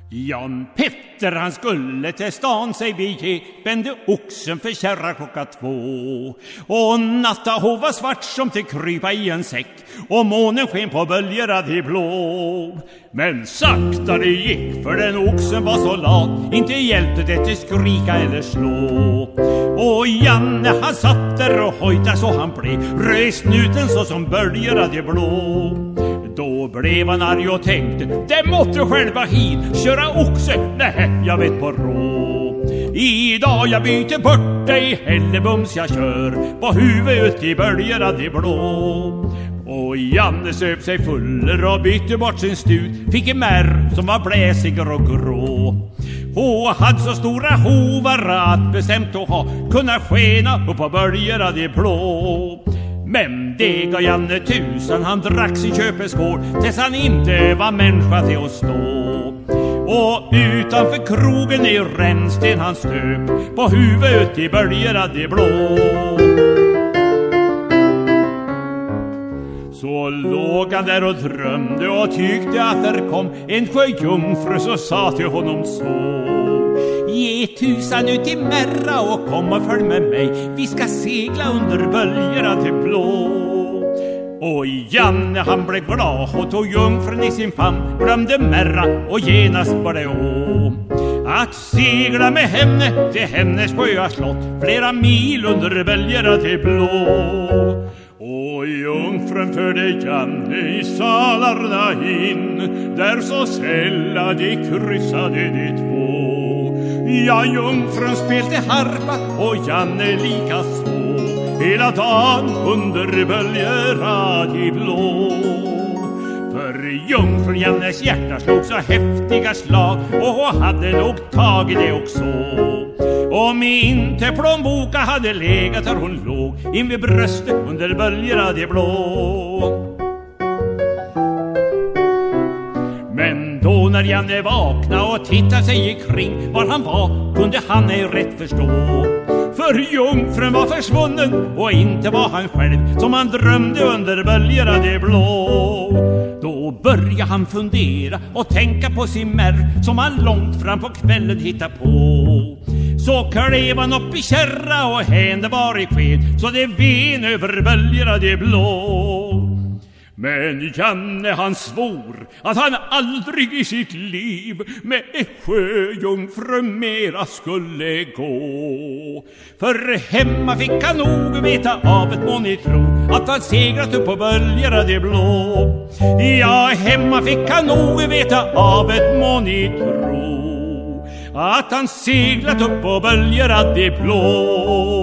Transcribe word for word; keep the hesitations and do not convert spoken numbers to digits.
Jan Petter han skulle till stan sig bege, bände oxen för kärra klocka två. Och natta hon var svart som till krypa i en säck, och månen sken på böljerna de blå. Men sakta det gick, för den oxen var så lat, inte hjälpte det till skrika eller slå. Och Janne han satt där och hojtade så han blev, röj snuten så som böljerna de blå. Då blev han arg och tänkte, det måtte själva hit, köra oxe, nej, jag vet på rå. Idag jag byter bort dig, hellebums jag kör, på huvudet i böljerna de blå. Och Janne söp sig fuller och bytte bort sin stut, fick en märr som var bläsiger och grå. Hon hade så stora hovar att bestämt att ha, kunna skena upp på böljerna de blå. Men det gav Janne tusan, han drack sin köpeskål tills han inte var människa till att stå. Och utanför krogen i rännsten han stök, på huvudet i böljerna de blå. Så låg han där och drömde och tyckte att där kom en sjöjungfru så sa till honom så: ge tusan ut i Märra och kom och följ med mig, vi ska segla under böljerna till blå. Och Janne han blev glad och tog jungfrun i sin famn, glömde Märra och genast var det å. Att segla med henne till hennes sjöa slott, flera mil under böljerna till blå. Och jungfrun förde Janne i salarna in, där så sälla de kryssade de två. Ja, jungfrun spelte harpa och Janne lika så, hela dagen under böljerna de blå. För jungfrun Jannes hjärta slog så häftiga slag, och hon hade nog tagit det också. Om inte plånboka hade legat där hon låg, in vid bröstet under böljerna de blå. Men då när Janne vaknade och tittade sig kring var han var, kunde han ej rätt förstå. För jungfrun var försvunnen och inte var han själv som han drömde under böljerna de blå. Då började han fundera och tänka på sin märr som han långt fram på kvällen hittade på. Så klev han upp i kärra och hände var i sked, så det ven över böljerna de blå. Men Janne han svor att han aldrig i sitt liv med sjöjungfru mera skulle gå. För hemma fick han nog veta av ett monitro att han seglat upp på böljerna de blå. Ja, hemma fick han nog veta av ett monitro att han seglat upp på böljerna de blå.